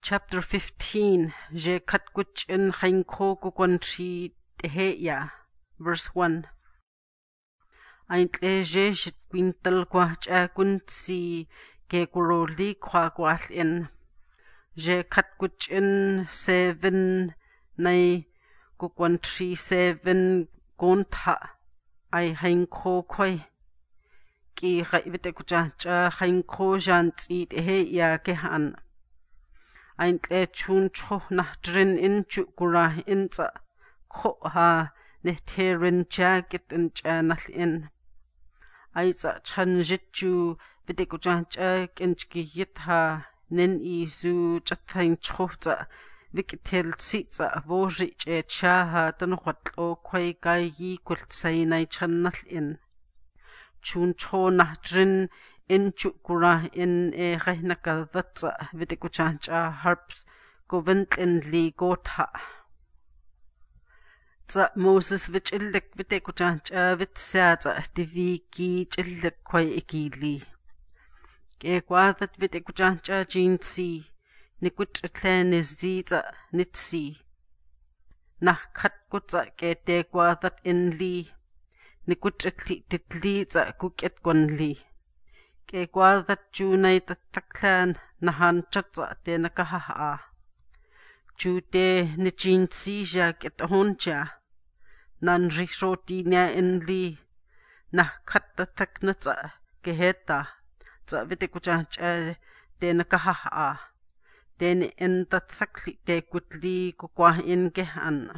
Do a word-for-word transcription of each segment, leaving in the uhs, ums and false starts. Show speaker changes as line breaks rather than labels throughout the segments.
Chapter fifteen, Je Katkuch in Hainko Kukwanchi Teheya, verse one. Aintle je shit quintal quach a quincy ke kuroli qua quath in. Je Katkuch in seven nay Kukwanchi seven gonta I Hainko quay. Ki Haivite Kuchacha Hainko jant eat Teheya kehan. Aintle chun cho na drin in chukura inza ko ha nehterin jacket and chanal in. Aiza chan jitu videkujan jak inchki yit ha nin isu chatain chota vikitel sitza vojich e chaha dan watlo kway gai yi kult say nay chanal in. Chun cho na drin in chukura in e rehnaka thatsa videkuchancha harps govent in li gotha. Tsa Moses vich illik videkuchancha vitsatsa diviki chillik kway ikili. Ke kwadat videkuchancha jinsi nikut itlani zitsa nitsi. Nah kat kutsa ke te kwadat in li nikut itli titli tsa kuket kwan li. Ke kwadat junay tataklan nahan chatsa te nakahaa. Chute ni jinsi ja ket honcha. Nan rishoti niya in li. Nah kat tataknatsa keheta. Tsa videkuchancha te nakahaa. Te ni in tatakli te kutli kukwa in kehan.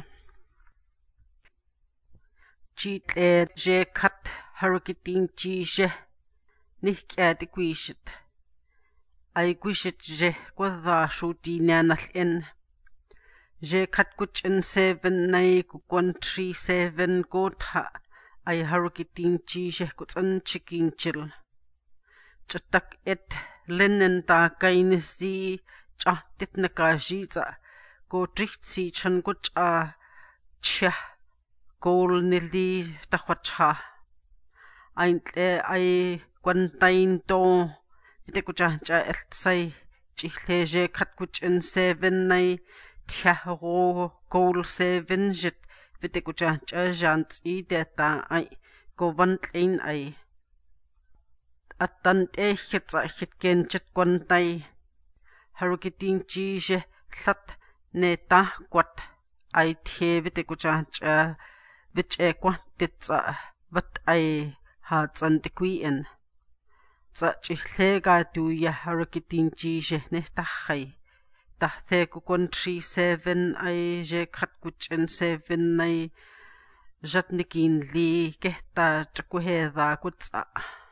Chitle je kat harukitin chi je. Nihkjad gwishit. Ay gwishit je kwadha shuti nyanal in. Je katkuch in seven nay kukwan three seven gotha. Ay harukitin chi je kutsan chikinchil. Chatak et linen ta kainisi chahtit nakajitza. Go drichtsi chan kuch a tja. Gol nili takhwacha. Aintle ay Quantain do videkuchancha eltsay chichle je katkuch in seven nay tiahro goal seven jit videkuchancha jant I deta ay govantlein ay. Attant echitsa hitken chit quantay harukitin chi je lat ne tahquat ay tie videkuchancha vich e quantitsa vat ay hats antiquien. Tsa chihlega tuya harukitin chi je nehtahay. Tahte kukwan three seven ay je katkuch in seven ay jatnikin li kehta chakuheda kutsa.